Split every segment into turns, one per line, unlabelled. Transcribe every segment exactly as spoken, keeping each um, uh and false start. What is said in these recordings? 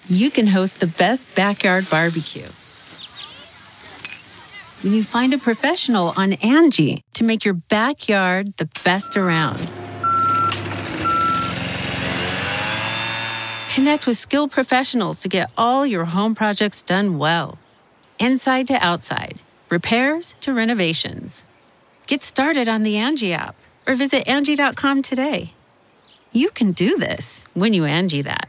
you can host the best backyard barbecue. When you find a professional on Angie to make your backyard the best around. Connect with skilled professionals to get all your home projects done well. Inside to outside, repairs to renovations. Get started on the Angie app or visit Angie dot com today. You can do this when you Angie that.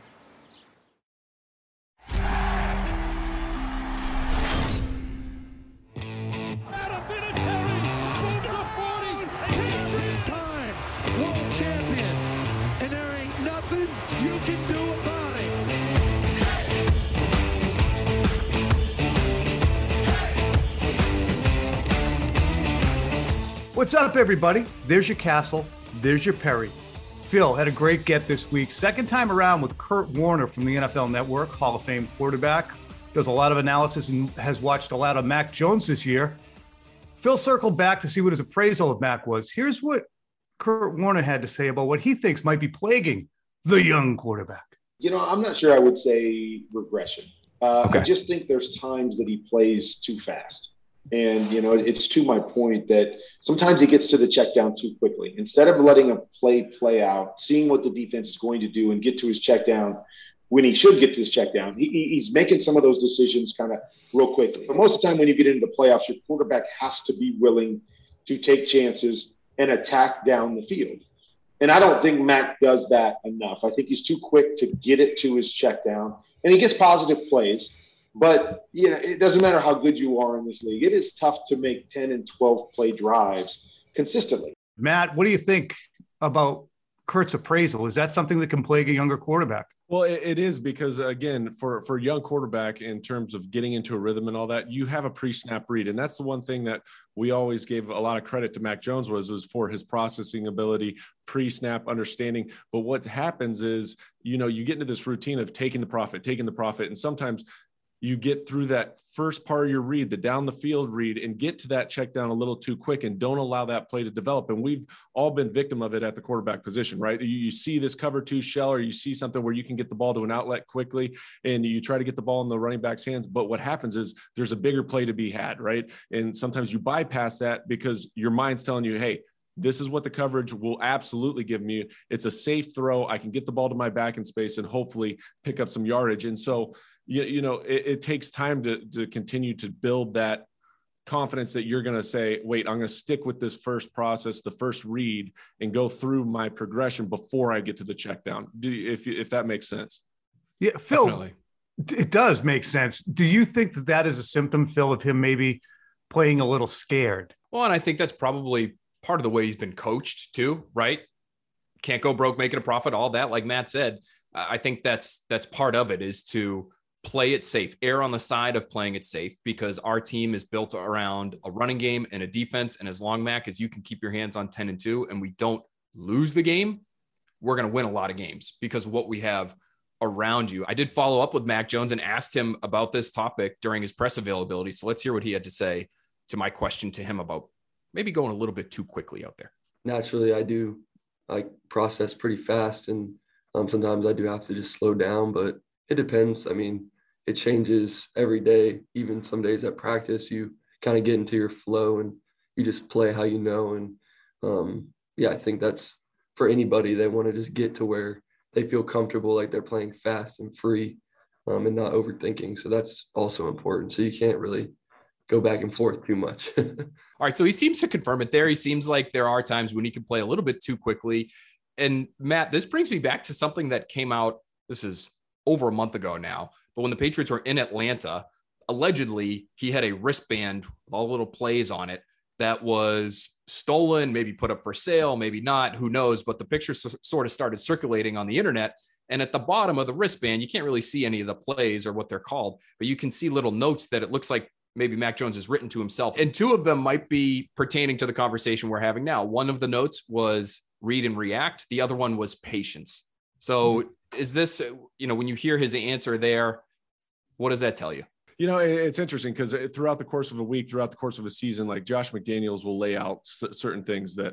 What's up, everybody? There's your Castle. There's your Perry. Phil had a great get this week. Second time around with Kurt Warner from the N F L Network, Hall of Fame quarterback. Does a lot of analysis and has watched a lot of Mac Jones this year. Phil circled back to see what his appraisal of Mac was. Here's what Kurt Warner had to say about what he thinks might be plaguing the young quarterback.
You know, I'm not sure I would say regression. Uh,
okay.
I just think there's times that he plays too fast. And, you know, it's to my point that sometimes he gets to the check down too quickly. Instead of letting a play play out, seeing what the defense is going to do and get to his check down when he should get to his check down, he, he's making some of those decisions kind of real quickly. But most of the time when you get into the playoffs, your quarterback has to be willing to take chances and attack down the field. And I don't think Mac does that enough. I think he's too quick to get it to his check down. And he gets positive plays. But, you know, it doesn't matter how good you are in this league. It is tough to make ten and twelve play drives consistently.
Matt, what do you think about Kurt's appraisal? Is that something that can plague a younger quarterback?
Well, it, it is because, again, for, for a young quarterback in terms of getting into a rhythm and all that, you have a pre-snap read. And that's the one thing that we always gave a lot of credit to Mac Jones was, was for his processing ability, pre-snap understanding. But what happens is, you know, you get into this routine of taking the profit, taking the profit. And sometimes you get through that first part of your read, the down the field read, and get to that check down a little too quick and don't allow that play to develop. And we've all been victim of it at the quarterback position, right? You, you see this cover two shell, or you see something where you can get the ball to an outlet quickly and you try to get the ball in the running back's hands. But what happens is there's a bigger play to be had, right? And sometimes you bypass that because your mind's telling you, hey, this is what the coverage will absolutely give me. It's a safe throw. I can get the ball to my back in space and hopefully pick up some yardage. And so, you, you know, it, it takes time to, to continue to build that confidence that you're going to say, wait, I'm going to stick with this first process, the first read, and go through my progression before I get to the check down. Do you, if, if that makes sense.
Yeah, Phil,
Definitely.
It does make sense. Do you think that that is a symptom, Phil, of him maybe playing a little scared?
Well, and I think that's probably part of the way he's been coached too, right? Can't go broke making a profit, all that, like Matt said. I think that's that's part of it, is to play it safe, err on the side of playing it safe, because our team is built around a running game and a defense. And as long, Mac, as you can keep your hands on ten and two and we don't lose the game, we're going to win a lot of games because of what we have around you. I did follow up with Mac Jones and asked him about this topic during his press availability. So let's hear what he had to say to my question to him about maybe going a little bit too quickly out there.
Naturally, I do like process pretty fast, and um, sometimes I do have to just slow down, but it depends. I mean, it changes every day. Even some days at practice, you kind of get into your flow and you just play how you know. And um, yeah, I think that's for anybody. They want to just get to where they feel comfortable, like they're playing fast and free um, and not overthinking. So that's also important. So you can't really go back and forth too much.
All right. So he seems to confirm it there. He seems like there are times when he can play a little bit too quickly. And Matt, this brings me back to something that came out, this is over a month ago now, but when the Patriots were in Atlanta, allegedly he had a wristband with all the little plays on it that was stolen, maybe put up for sale, maybe not, who knows, but the pictures sort of started circulating on the internet. And at the bottom of the wristband, you can't really see any of the plays or what they're called, but you can see little notes that it looks like maybe Mac Jones has written to himself. And two of them might be pertaining to the conversation we're having now. One of the notes was read and react. The other one was patience. So is this, you know, when you hear his answer there, what does that tell you?
You know, it's interesting because throughout the course of a week, throughout the course of a season, like Josh McDaniels will lay out c- certain things that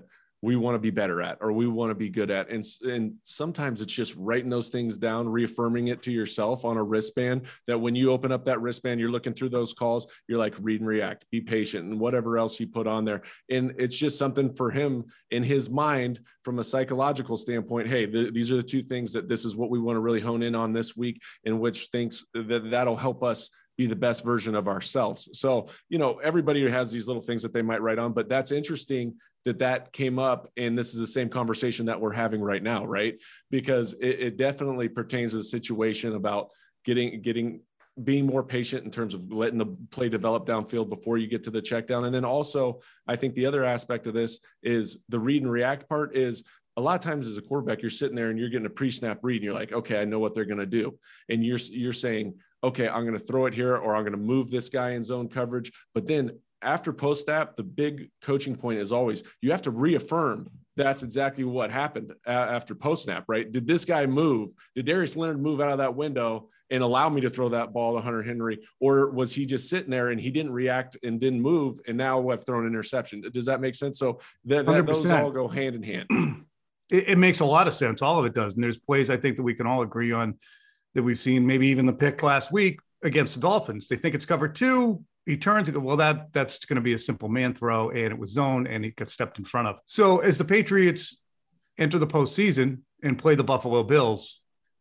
we want to be better at, or we want to be good at. And, and sometimes it's just writing those things down, reaffirming it to yourself on a wristband, that when you open up that wristband, you're looking through those calls, you're like, read and react, be patient, and whatever else you put on there. And it's just something for him in his mind from a psychological standpoint. Hey, th- these are the two things that this is what we want to really hone in on this week, in which thinks that that'll help us be the best version of ourselves. So, you know, everybody has these little things that they might write on, but that's interesting that that came up. And this is the same conversation that we're having right now, right? Because it, it definitely pertains to the situation about getting, getting, being more patient in terms of letting the play develop downfield before you get to the check down. And then also, I think the other aspect of this is the read and react part. Is a lot of times as a quarterback, you're sitting there and you're getting a pre-snap read and you're like, okay, I know what they're going to do. And you're, you're saying, okay, I'm going to throw it here, or I'm going to move this guy in zone coverage. But then after post-snap, the big coaching point is always, you have to reaffirm that's exactly what happened after post-snap, right? Did this guy move? Did Darius Leonard move out of that window and allow me to throw that ball to Hunter Henry? Or was he just sitting there and he didn't react and didn't move, and now I've thrown an interception? Does that make sense? So that, that those all go hand in hand.
It, it makes a lot of sense. All of it does. And there's plays I think that we can all agree on that we've seen, maybe even the pick last week against the Dolphins. They think it's cover two. He turns and goes, well, that that's going to be a simple man throw, and it was zone, and he got stepped in front of. So as the Patriots enter the postseason and play the Buffalo Bills,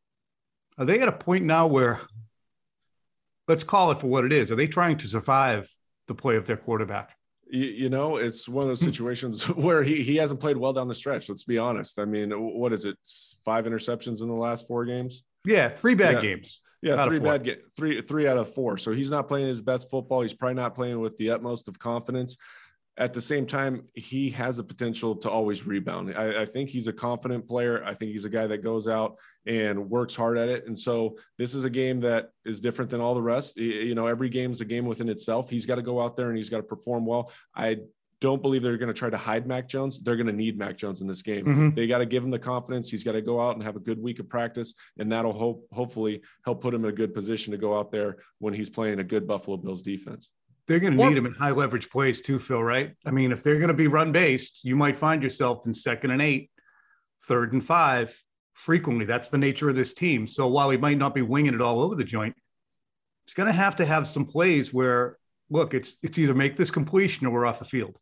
are they at a point now where, let's call it for what it is, are they trying to survive the play of their quarterback?
You, you know, it's one of those situations where he, he hasn't played well down the stretch. Let's be honest. I mean, what is it? Five interceptions in the last four games?
Yeah, three bad
yeah.
games.
Yeah, three bad get three three out of four. So he's not playing his best football. He's probably not playing with the utmost of confidence. At the same time, he has the potential to always rebound. I, I think he's a confident player. I think he's a guy that goes out and works hard at it. And so this is a game that is different than all the rest. You know, every game is a game within itself. He's got to go out there and he's got to perform well. I don't believe they're going to try to hide Mac Jones. They're going to need Mac Jones in this game. Mm-hmm. They got to give him the confidence. He's got to go out and have a good week of practice, and that'll hope, hopefully help put him in a good position to go out there when he's playing a good Buffalo Bills defense.
They're going to need him in high leverage plays too, Phil, right? I mean, if they're going to be run based, you might find yourself in second and eight, third and five frequently. That's the nature of this team. So while he might not be winging it all over the joint, he's going to have to have some plays where, look, it's it's either make this completion or we're off the field.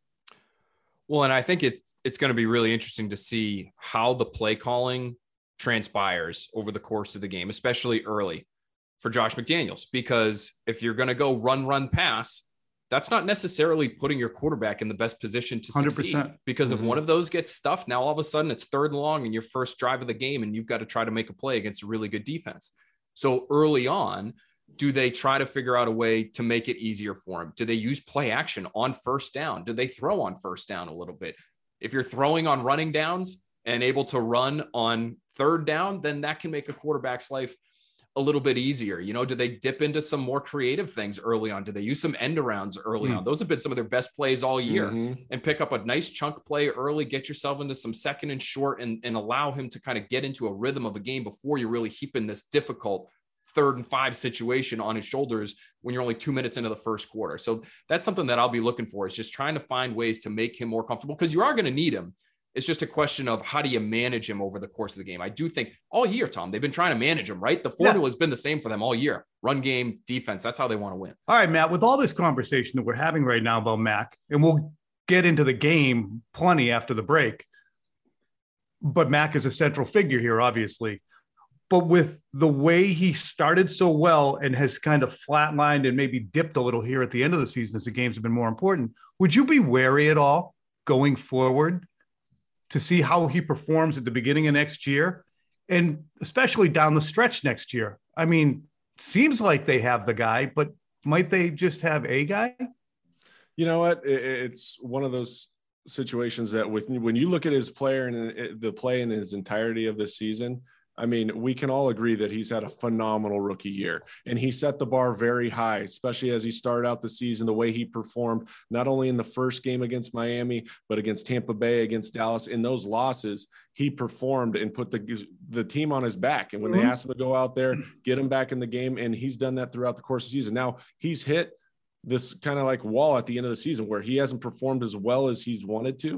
Well, and I think it, it's going to be really interesting to see how the play calling transpires over the course of the game, especially early for Josh McDaniels, because if you're going to go run, run, pass, that's not necessarily putting your quarterback in the best position to succeed. one hundred percent. Because mm-hmm. if one of those gets stuffed, now all of a sudden it's third and long in your first drive of the game, and you've got to try to make a play against a really good defense. So early on, do they try to figure out a way to make it easier for him? Do they use play action on first down? Do they throw on first down a little bit? If you're throwing on running downs and able to run on third down, then that can make a quarterback's life a little bit easier. You know, do they dip into some more creative things early on? Do they use some end arounds early mm. on? Those have been some of their best plays all year. Mm-hmm. And pick up a nice chunk play early, get yourself into some second and short, and, and allow him to kind of get into a rhythm of a game before you're really heaping this difficult third and five situation on his shoulders when you're only two minutes into the first quarter. So that's something that I'll be looking for, is just trying to find ways to make him more comfortable, because you are going to need him. It's just a question of how do you manage him over the course of the game. I do think all year, Tom, they've been trying to manage him, right? The formula yeah. has been the same for them all year. Run game, defense. That's how they want to win.
All right, Matt, with all this conversation that we're having right now about Mac, and we'll get into the game plenty after the break, but Mac is a central figure here, obviously. But with the way he started so well and has kind of flatlined and maybe dipped a little here at the end of the season as the games have been more important, would you be wary at all going forward to see how he performs at the beginning of next year, and especially down the stretch next year? I mean, seems like they have the guy, but might they just have a guy?
You know what? It's one of those situations that with when you look at his player and the play in his entirety of this season, I mean, we can all agree that he's had a phenomenal rookie year, and he set the bar very high, especially as he started out the season, the way he performed, not only in the first game against Miami, but against Tampa Bay, against Dallas. In those losses, he performed and put the, the team on his back. And when mm-hmm. they asked him to go out there, get him back in the game, and he's done that throughout the course of the season. Now he's hit this kind of like wall at the end of the season where he hasn't performed as well as he's wanted to,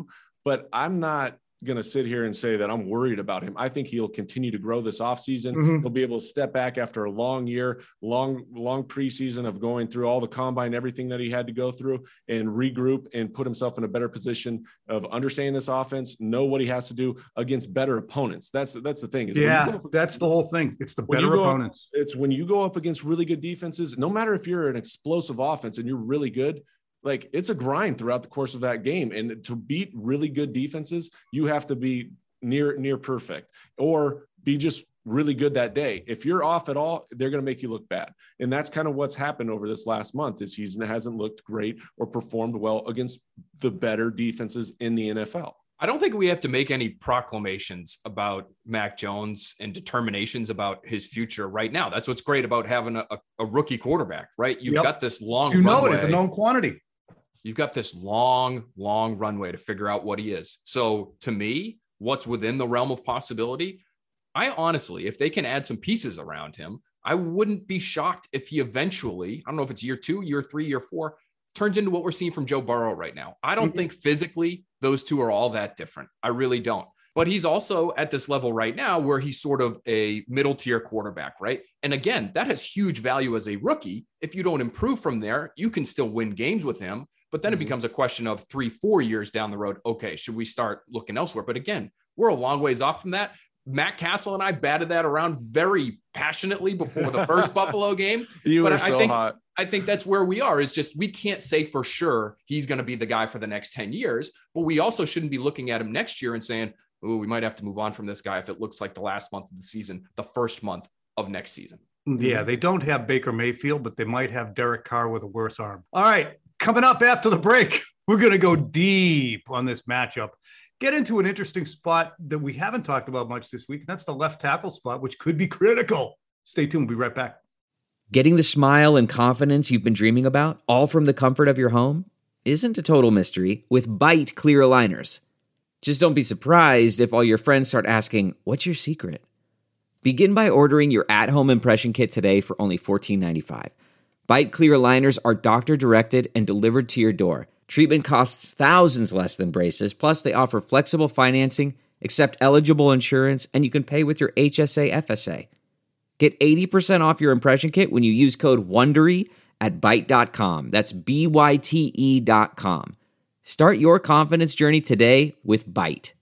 but I'm not going to sit here and say that I'm worried about him. I think he'll continue to grow this offseason.
Mm-hmm.
He'll be able to step back after a long year, long, long preseason of going through all the combine, everything that he had to go through, and regroup and put himself in a better position of understanding this offense, know what he has to do against better opponents. That's, that's the thing. Is
yeah,
go,
that's the whole thing. It's the better opponents.
Up, it's when you go up against really good defenses, no matter if you're an explosive offense and you're really good, like it's a grind throughout the course of that game. And to beat really good defenses, you have to be near, near perfect or be just really good that day. If you're off at all, they're going to make you look bad. And that's kind of what's happened over this last month this season. It hasn't looked great or performed well against the better defenses in the N F L.
I don't think we have to make any proclamations about Mac Jones and determinations about his future right now. That's what's great about having a, a rookie quarterback, right? You've
yep.
got this long
You know
runway.
it. It's a known quantity.
You've got this long, long runway to figure out what he is. So to me, what's within the realm of possibility, I honestly, if they can add some pieces around him, I wouldn't be shocked if he eventually, I don't know if it's year two, year three, year four, turns into what we're seeing from Joe Burrow right now. I don't mm-hmm. think physically those two are all that different. I really don't. But he's also at this level right now where he's sort of a middle tier quarterback, right? And again, that has huge value as a rookie. If you don't improve from there, you can still win games with him. But then it becomes a question of three, four years down the road. Okay, should we start looking elsewhere? But again, we're a long ways off from that. Matt Castle and I batted that around very passionately before the first Buffalo game.
You
but
were
I
so
think,
hot.
I think that's where we are. Is just we can't say for sure he's going to be the guy for the next ten years. But we also shouldn't be looking at him next year and saying, oh, we might have to move on from this guy if it looks like the last month of the season, the first month of next season.
Yeah, they don't have Baker Mayfield, but they might have Derek Carr with a worse arm. All right, coming up after the break, we're going to go deep on this matchup. Get into an interesting spot that we haven't talked about much this week. And that's the left tackle spot, which could be critical. Stay tuned. We'll be right back.
Getting the smile and confidence you've been dreaming about, all from the comfort of your home, isn't a total mystery with Byte clear aligners. Just don't be surprised if all your friends start asking, what's your secret? Begin by ordering your at-home impression kit today for only fourteen ninety-five. Byte clear aligners are doctor-directed and delivered to your door. Treatment costs thousands less than braces, plus they offer flexible financing, accept eligible insurance, and you can pay with your H S A F S A. Get eighty percent off your impression kit when you use code WONDERY at byte dot com. That's B Y T E dot com. Start your confidence journey today with Byte.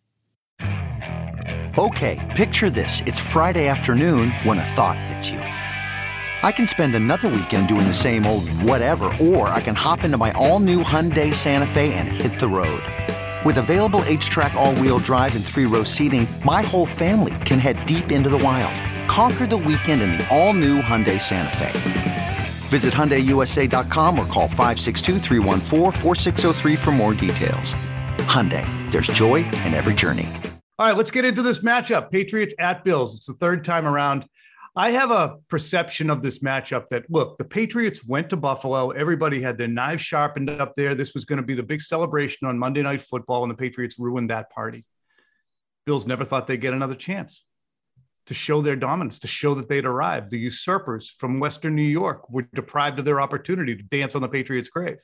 Okay, picture this. It's Friday afternoon when a thought hits you. I can spend another weekend doing the same old whatever, or I can hop into my all-new Hyundai Santa Fe and hit the road. With available H-Track all-wheel drive and three-row seating, my whole family can head deep into the wild. Conquer the weekend in the all-new Hyundai Santa Fe. Visit Hyundai U S A dot com or call five six two, three one four, four six zero three for more details. Hyundai, there's joy in every journey.
All right, let's get into this matchup. Patriots at Bills. It's the third time around. I have a perception of this matchup that, look, the Patriots went to Buffalo. Everybody had their knives sharpened up there. This was going to be the big celebration on Monday Night Football, and the Patriots ruined that party. Bills never thought they'd get another chance to show their dominance, to show that they'd arrived. The usurpers from Western New York were deprived of their opportunity to dance on the Patriots' grave.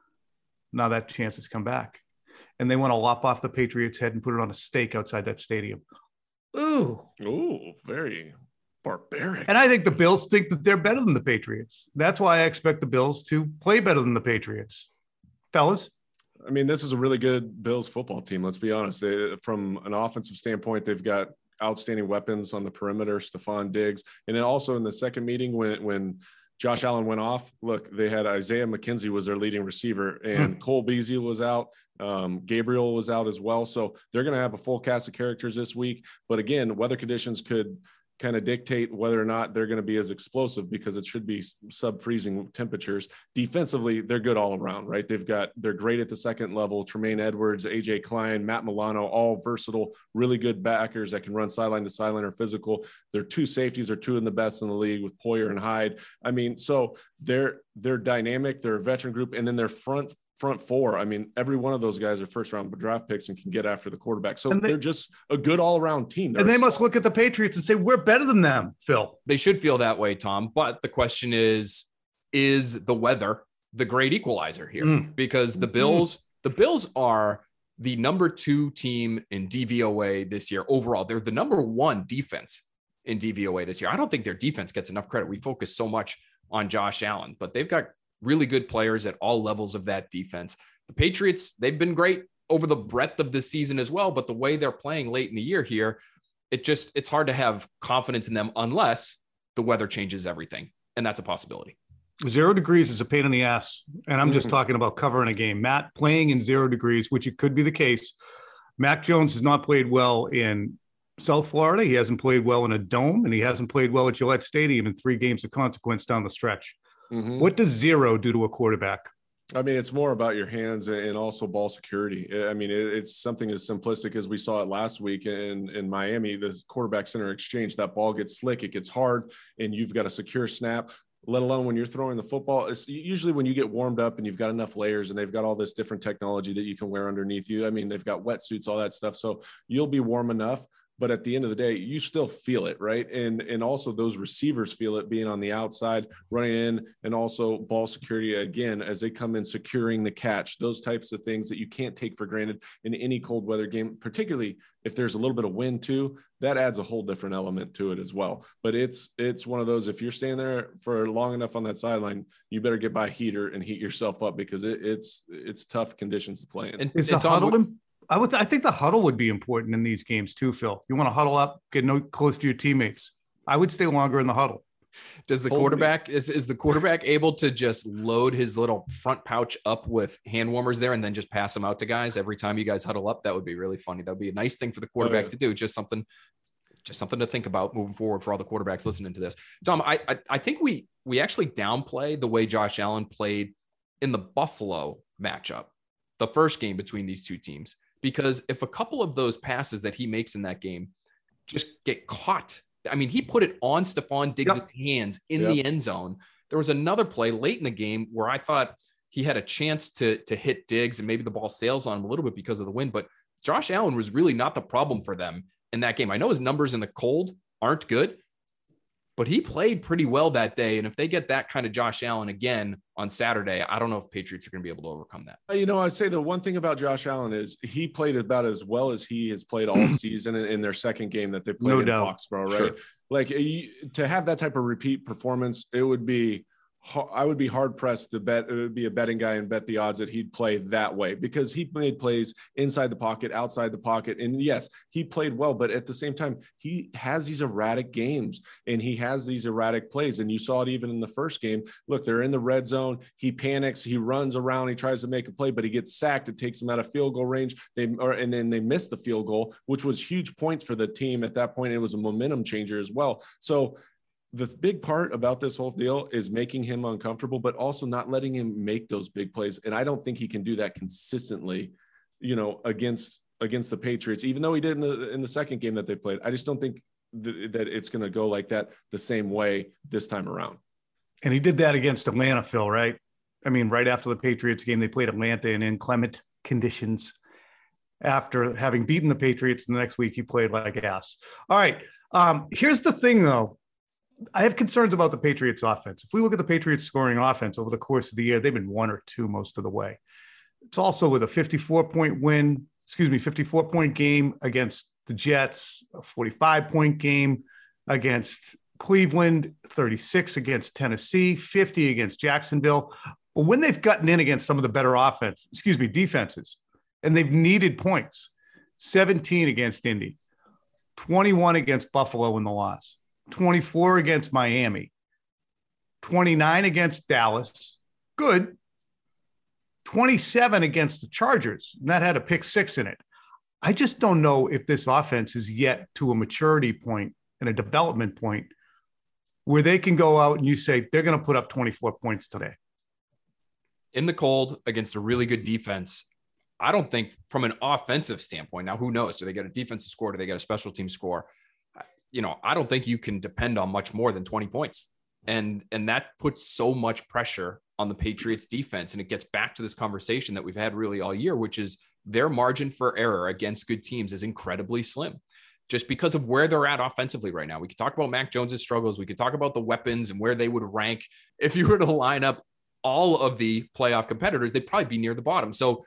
Now that chance has come back. And they want to lop off the Patriots' head and put it on a stake outside that stadium. Ooh.
Ooh, very barbaric.
And I think the Bills think that they're better than the Patriots. That's why I expect the Bills to play better than the Patriots. Fellas?
I mean, this is a really good Bills football team. Let's be honest. They, from an offensive standpoint, they've got outstanding weapons on the perimeter, Stephon Diggs. And then also in the second meeting when when Josh Allen went off, look, they had Isaiah McKenzie was their leading receiver, and hmm. Cole Beasley was out. Um, Gabriel was out as well. So they're going to have a full cast of characters this week. But again, weather conditions could kind of dictate whether or not they're going to be as explosive, because it should be sub-freezing temperatures. Defensively, they're good all around, right? They've got, they're great at the second level. Tremaine Edwards, A J Klein, Matt Milano, all versatile, really good backers that can run sideline to sideline or physical. Their two safeties are two of the best in the league with Poyer and Hyde. I mean, so they're, they're dynamic. They're a veteran group. And then their front front four, I mean, every one of those guys are first round draft picks and can get after the quarterback. So they, they're just a good all around team. They're
and they must look at the Patriots and say, we're better than them, Phil.
They should feel that way, Tom. But the question is, is the weather the great equalizer here? Mm. Because the Bills, mm. the Bills are the number two team in D V O A this year overall. They're the number one defense in D V O A this year. I don't think their defense gets enough credit. We focus so much on Josh Allen, but they've got really good players at all levels of that defense. The Patriots, they've been great over the breadth of this season as well, but the way they're playing late in the year here, it just, it's hard to have confidence in them unless the weather changes everything. And that's a possibility.
Zero degrees is a pain in the ass. And I'm just mm-hmm. talking about covering a game. Matt, playing in zero degrees, which it could be the case. Mac Jones has not played well in South Florida. He hasn't played well in a dome, and he hasn't played well at Gillette Stadium in three games of consequence down the stretch. Mm-hmm. What does zero do to a quarterback?
I mean, it's more about your hands and also ball security. I mean, it's something as simplistic as we saw it last week in, in Miami, the quarterback center exchange. That ball gets slick, it gets hard, and you've got a secure snap, let alone when you're throwing the football. It's usually when you get warmed up and you've got enough layers and they've got all this different technology that you can wear underneath you. I mean, they've got wetsuits, all that stuff. So you'll be warm enough. But at the end of the day, you still feel it, right? And and also those receivers feel it being on the outside, running in, and also ball security, again, as they come in securing the catch, those types of things that you can't take for granted in any cold weather game, particularly if there's a little bit of wind too, that adds a whole different element to it as well. But it's it's one of those, if you're staying there for long enough on that sideline, you better get by a heater and heat yourself up, because it, it's it's tough conditions to play in.
And, it's a huddle in- I would. I think the huddle would be important in these games too, Phil. You want to huddle up, get no close to your teammates. I would stay longer in the huddle.
Does the Hold quarterback me. is is the quarterback able to just load his little front pouch up with hand warmers there and then just pass them out to guys every time you guys huddle up? That would be really funny. That would be a nice thing for the quarterback oh, yeah. to do. Just something, just something to think about moving forward for all the quarterbacks listening to this. Tom, I I, I think we we actually downplay the way Josh Allen played in the Buffalo matchup, the first game between these two teams. Because if a couple of those passes that he makes in that game just get caught, I mean, he put it on Stephon Diggs' yep. hands in yep. the end zone. There was another play late in the game where I thought he had a chance to, to hit Diggs, and maybe the ball sails on him a little bit because of the wind. But Josh Allen was really not the problem for them in that game. I know his numbers in the cold aren't good, but he played pretty well that day. And if they get that kind of Josh Allen again on Saturday, I don't know if Patriots are going to be able to overcome that.
You know, I'd say the one thing about Josh Allen is he played about as well as he has played all season in, in their second game that they played no in doubt. Foxborough, right? Sure. Like you, to have that type of repeat performance, it would be, I would be hard pressed to bet, it would be a betting guy and bet the odds that he'd play that way, because he made plays inside the pocket, outside the pocket. And yes, he played well, but at the same time, he has these erratic games and he has these erratic plays. And you saw it even in the first game. Look, they're in the red zone. He panics, he runs around, he tries to make a play, but he gets sacked. It takes him out of field goal range. They or, and then they missed the field goal, which was huge points for the team at that point. It was a momentum changer as well. So the big part about this whole deal is making him uncomfortable, but also not letting him make those big plays. And I don't think he can do that consistently, you know, against, against the Patriots, even though he did in the, in the second game that they played. I just don't think th- that it's going to go like that the same way this time around.
And he did that against Atlanta, Phil, right? I mean, right after the Patriots game, they played Atlanta in inclement conditions. After having beaten the Patriots, the next week he played like ass. All right. Um, here's the thing, though. I have concerns about the Patriots offense. If we look at the Patriots scoring offense over the course of the year, they've been one or two most of the way. It's also with a fifty-four point win, excuse me, fifty-four point game against the Jets, a forty-five point game against Cleveland, thirty-six against Tennessee, fifty against Jacksonville. But when they've gotten in against some of the better offense, excuse me, defenses, and they've needed points, seventeen against Indy, twenty-one against Buffalo in the loss, twenty-four against Miami, twenty-nine against Dallas, good, twenty-seven against the Chargers, and that had a pick six in it. I just don't know if this offense is yet to a maturity point and a development point where they can go out and you say they're going to put up twenty-four points today.
In the cold against a really good defense, I don't think from an offensive standpoint, now who knows, do they get a defensive score? Do they get a special team score? You know, I don't think you can depend on much more than twenty points. And, and that puts so much pressure on the Patriots defense. And it gets back to this conversation that we've had really all year, which is their margin for error against good teams is incredibly slim just because of where they're at offensively right now. We could talk about Mac Jones's struggles. We could talk about the weapons and where they would rank. If you were to line up all of the playoff competitors, they'd probably be near the bottom. So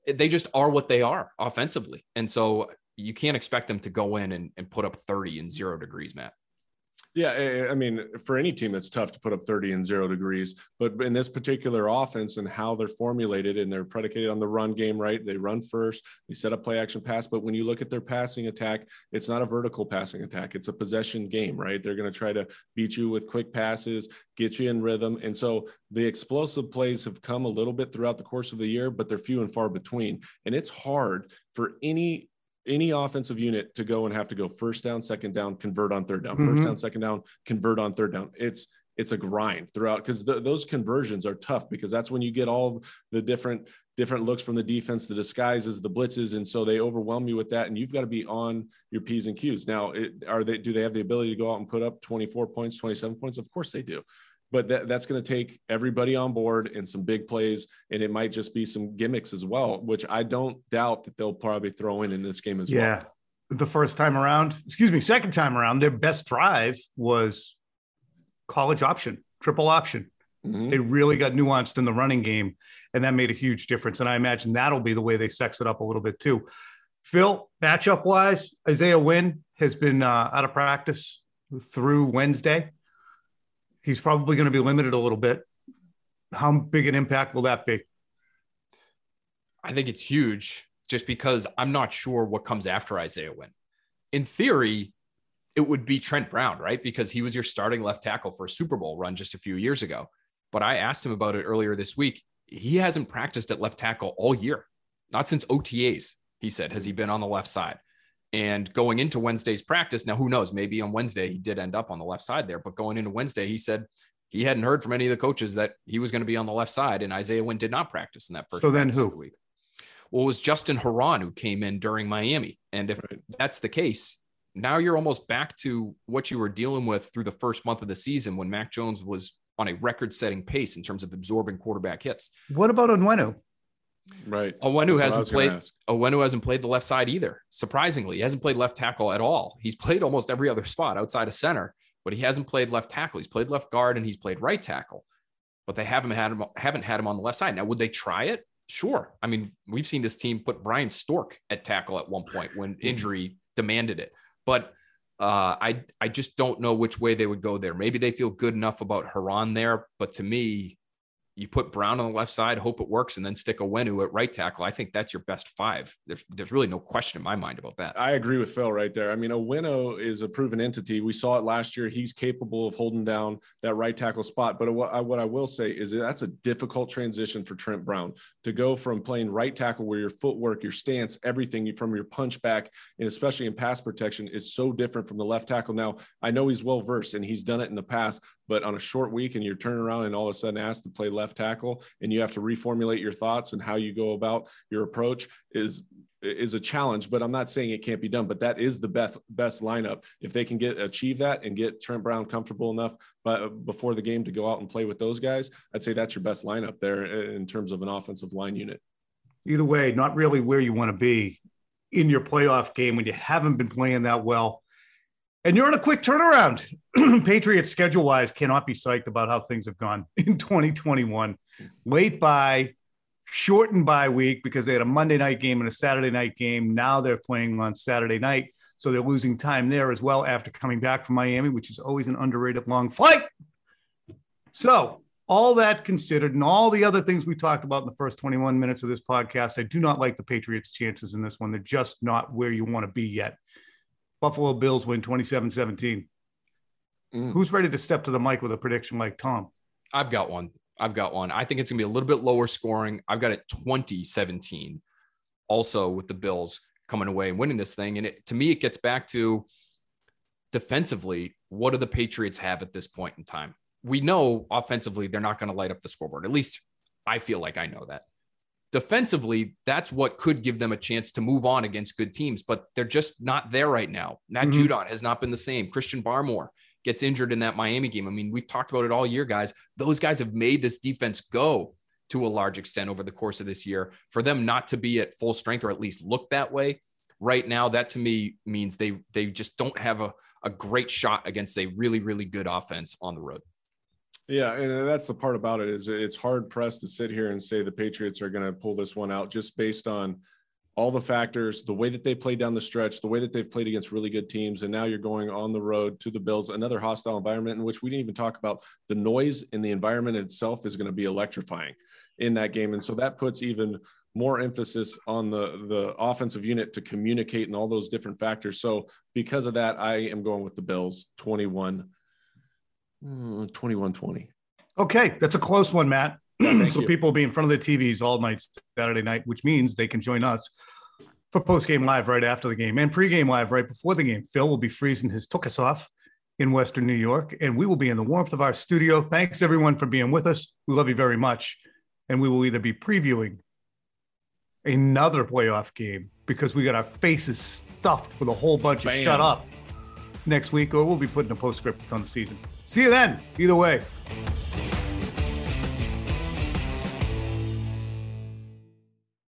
they just are what they are offensively. And so you can't expect them to go in and, and put up thirty and zero degrees, Matt.
Yeah, I mean, for any team, it's tough to put up thirty and zero degrees. But in this particular offense and how they're formulated, and they're predicated on the run game, right? They run first, they set up play action pass. But when you look at their passing attack, it's not a vertical passing attack. It's a possession game, right? They're going to try to beat you with quick passes, get you in rhythm. And so the explosive plays have come a little bit throughout the course of the year, but they're few and far between. And it's hard for any any offensive unit to go and have to go first down, second down, convert on third down, mm-hmm. first down, second down, convert on third down. It's, it's a grind throughout, because th- those conversions are tough, because that's when you get all the different, different looks from the defense, the disguises, the blitzes. And so they overwhelm you with that. And you've got to be on your P's and Q's. Now, it, are they, do they have the ability to go out and put up twenty-four points, twenty-seven points? Of course they do. But that, that's going to take everybody on board and some big plays, and it might just be some gimmicks as well, which I don't doubt that they'll probably throw in in this game as
yeah.
well.
The first time around, excuse me, second time around, their best drive was college option, triple option. Mm-hmm. They really got nuanced in the running game, and that made a huge difference. And I imagine that'll be the way they sex it up a little bit too. Phil, matchup-wise, Isaiah Wynn has been uh, out of practice through Wednesday. He's probably going to be limited a little bit. How big an impact will that be?
I think it's huge, just because I'm not sure what comes after Isaiah Wynn. In theory, it would be Trent Brown, right? Because he was your starting left tackle for a Super Bowl run just a few years ago. But I asked him about it earlier this week. He hasn't practiced at left tackle all year, not since O T As, he said, has he been on the left side. And going into Wednesday's practice, now who knows, maybe on Wednesday he did end up on the left side there, but going into Wednesday, he said he hadn't heard from any of the coaches that he was going to be on the left side, and Isaiah Wynn did not practice in that first.
So then who?
Of the week. Well, it was Justin Herron who came in during Miami. And if right. that's the case, now you're almost back to what you were dealing with through the first month of the season when Mac Jones was on a record-setting pace in terms of absorbing quarterback hits.
What about Onwenu?
Right.
Onwenu hasn't played. Onwenu hasn't played the left side either. Surprisingly, he hasn't played left tackle at all. He's played almost every other spot outside of center, but he hasn't played left tackle. He's played left guard and he's played right tackle, but they haven't had him. Haven't had him on the left side. Now, would they try it? Sure. I mean, we've seen this team put Brian Stork at tackle at one point when injury demanded it, but uh, I I just don't know which way they would go there. Maybe they feel good enough about Herron there, but to me, you put Brown on the left side, hope it works, and then stick Onwenu at right tackle. I think that's your best five. There's there's really no question in my mind about that.
I agree with Phil right there. I mean, Onwenu is a proven entity. We saw it last year. He's capable of holding down that right tackle spot. But what I, what I will say is that that's a difficult transition for Trent Brown to go from playing right tackle, where your footwork, your stance, everything from your punch back, and especially in pass protection, is so different from the left tackle. Now, I know he's well versed and he's done it in the past, but on a short week and you're turning around and all of a sudden asked to play left tackle and you have to reformulate your thoughts and how you go about your approach is is a challenge. But I'm not saying it can't be done, but that is the best best lineup. If they can get achieve that and get Trent Brown comfortable enough but before the game to go out and play with those guys, I'd say that's your best lineup there in terms of an offensive line unit.
Either way, not really where you want to be in your playoff game when you haven't been playing that well. And you're on a quick turnaround. Patriots schedule-wise cannot be psyched about how things have gone in twenty twenty-one. Late bye, shortened bye week because they had a Monday night game and a Saturday night game. Now they're playing on Saturday night, so they're losing time there as well after coming back from Miami, which is always an underrated long flight. So all that considered and all the other things we talked about in the first twenty-one minutes of this podcast, I do not like the Patriots' chances in this one. They're just not where you want to be yet. Buffalo Bills win twenty-seven seventeen. Mm. Who's ready to step to the mic with a prediction like Tom?
I've got one. I've got one. I think it's going to be a little bit lower scoring. I've got it twenty seventeen also with the Bills coming away and winning this thing. And it, to me, it gets back to defensively, what do the Patriots have at this point in time? We know offensively, they're not going to light up the scoreboard. At least I feel like I know that. Defensively, that's what could give them a chance to move on against good teams, but they're just not there right now. Matt mm-hmm. Judon has not been the same. Christian Barmore gets injured in that Miami game. I mean, we've talked about it all year, guys. Those guys have made this defense go to a large extent over the course of this year. For them not to be at full strength or at least look that way right now, that to me means they they just don't have a, a great shot against a really, really good offense on the road.
Yeah, and that's the part about it is it's hard pressed to sit here and say the Patriots are going to pull this one out just based on all the factors, the way that they played down the stretch, the way that they've played against really good teams. And now you're going on the road to the Bills, another hostile environment in which we didn't even talk about. The noise in the environment itself is going to be electrifying in that game. And so that puts even more emphasis on the, the offensive unit to communicate and all those different factors. So because of that, I am going with the Bills twenty-one, twenty-one twenty.
Okay. That's a close one, Matt.
Yeah,
so
you.
people will be in front of their T Vs all night Saturday night, which means they can join us for post-game live right after the game and pre-game live right before the game. Phil will be freezing his tuchus off in Western New York, and we will be in the warmth of our studio. Thanks, everyone, for being with us. We love you very much. And we will either be previewing another playoff game because we got our faces stuffed with a whole bunch
Bam.
of shut up next week, or we'll be putting a postscript on the season. See you then. Either way.